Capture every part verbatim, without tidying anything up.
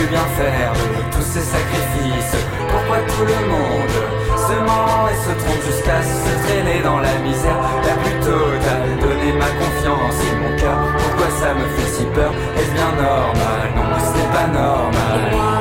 pu bien faire de tous ces sacrifices? Pourquoi tout le monde se ment et se trompe jusqu'à se traîner dans la misère? Là plutôt t'as donné ma confiance et mon cœur. Pourquoi ça me fait si peur? Est-ce bien normal? Non, ce n'est pas normal.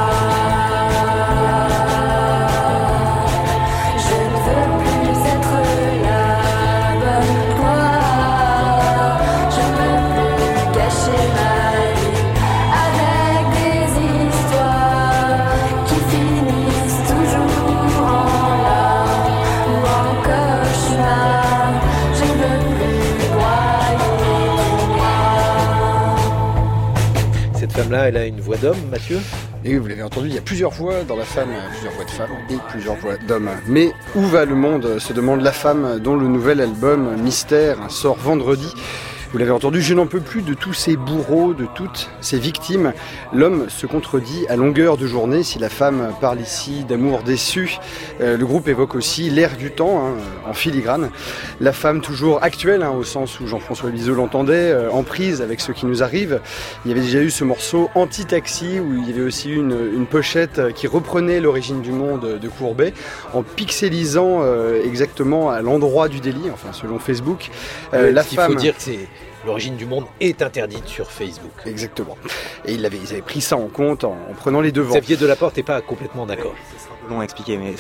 Femme-là, elle a une voix d'homme, Mathieu ? Et oui, vous l'avez entendu, il y a plusieurs voix dans la femme, plusieurs voix de femmes et plusieurs voix d'hommes. Mais où va le monde, se demande la femme, dont le nouvel album Mystère sort vendredi. Vous l'avez entendu, je n'en peux plus de tous ces bourreaux, de toutes ces victimes. L'homme se contredit à longueur de journée. Si la femme parle ici d'amour déçu, euh, le groupe évoque aussi l'ère du temps, hein, en filigrane. La femme toujours actuelle, hein, au sens où Jean-François Bizot l'entendait, euh, en prise avec ce qui nous arrive. Il y avait déjà eu ce morceau Anti-Taxi, où il y avait aussi une, une pochette qui reprenait l'origine du monde de Courbet, en pixelisant euh, exactement à l'endroit du délit, enfin selon Facebook. Euh, la femme... Il faut dire que c'est... L'origine du monde est interdite sur Facebook. Exactement. Et ils avaient, ils avaient pris ça en compte en, en prenant les devants. Xavier Delaporte n'est pas complètement d'accord. C'est sera long à expliquer, mais...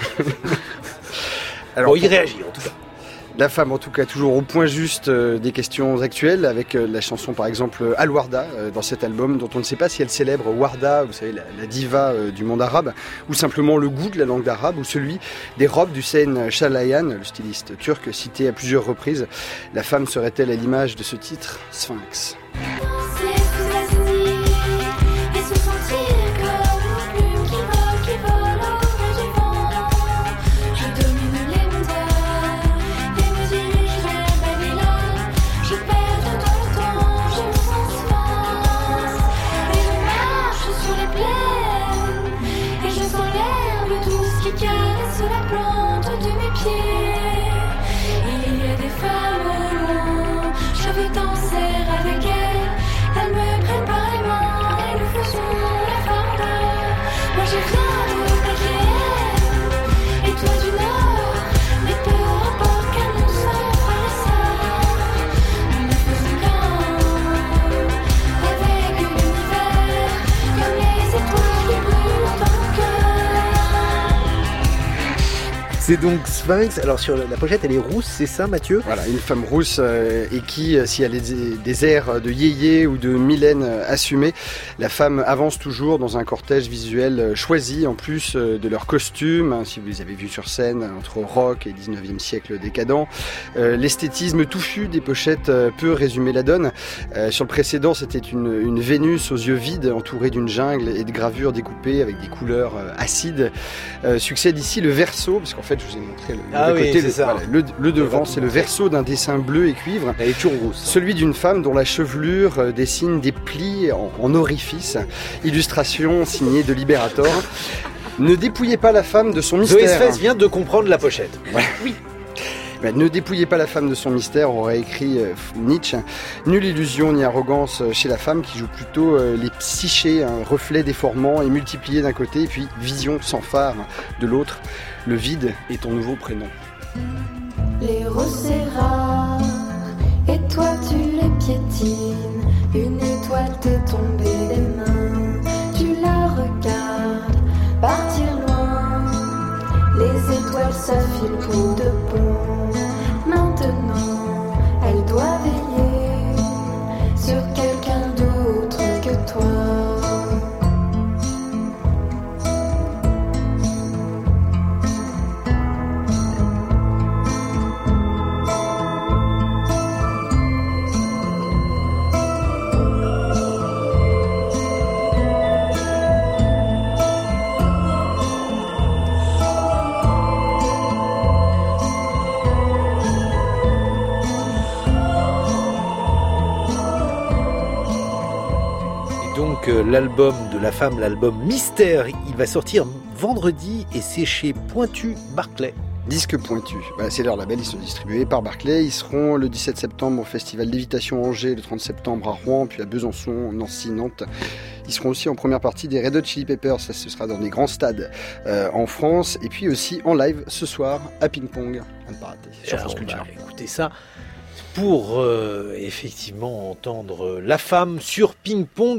Alors, bon, il réagit en tout cas. La femme, en tout cas, toujours au point juste euh, des questions actuelles, avec euh, la chanson, par exemple, Al-Warda, euh, dans cet album, dont on ne sait pas si elle célèbre Warda, vous savez, la, la diva euh, du monde arabe, ou simplement le goût de la langue d'arabe, ou celui des robes d'Hussein Chalayan, le styliste turc, cité à plusieurs reprises. La femme serait-elle à l'image de ce titre, Sphinx ? C'est donc Sphinx. Alors sur la pochette, elle est rousse, c'est ça, Mathieu ? Voilà, une femme rousse euh, et qui, si elle a des, des airs de yéyé ou de Mylène euh, assumée, la femme avance toujours dans un cortège visuel euh, choisi, en plus euh, de leur costume, hein, si vous les avez vus sur scène, entre rock et dix-neuvième siècle décadent. Euh, l'esthétisme touffu des pochettes euh, peut résumer la donne. Euh, sur le précédent, c'était une, une Vénus aux yeux vides, entourée d'une jungle et de gravures découpées avec des couleurs euh, acides. Euh, succède ici le verso, parce qu'en fait, je vous ai montré le, ah le oui, côté, c'est le, ça. Voilà, le, le devant, c'est le verso d'un dessin bleu et cuivre. Elle est toujours rousse. Celui d'une femme dont la chevelure euh, dessine des plis en, en orifice. Illustration signée de Liberator. Ne dépouillez pas la femme de son mystère. Zoé Sfez vient de comprendre la pochette. Ouais. Oui. Ben, ne dépouillez pas la femme de son mystère, aurait écrit euh, Nietzsche. Nulle illusion ni arrogance chez la femme qui joue plutôt euh, les psychés, un reflet déformant et multiplié d'un côté, et puis vision sans phare de l'autre. Le vide est ton nouveau prénom. Les roses c'est rare, et toi tu les piétines. Une étoile t'est tombée des mains, tu la regardes partir loin. Les étoiles s'affilent pour de bon. Maintenant, elle doit veiller sur quelqu'un d'autre que toi. Donc euh, l'album de la femme, l'album Mystère, il va sortir vendredi et c'est chez Pointu Barclay. Disque pointu, bah, c'est leur label, ils sont distribués par Barclay. Ils seront le dix-sept septembre au Festival Lévitation Angers, le trente septembre à Rouen, puis à Besançon, Nancy, Nantes. Ils seront aussi en première partie des Red Hot Chili Peppers, ça ce sera dans des grands stades euh, en France, et puis aussi en live ce soir à Ping Pong, à ne pas rater, sur France Culture. Écoutez ça pour euh, effectivement entendre La Femme sur Ping Pong.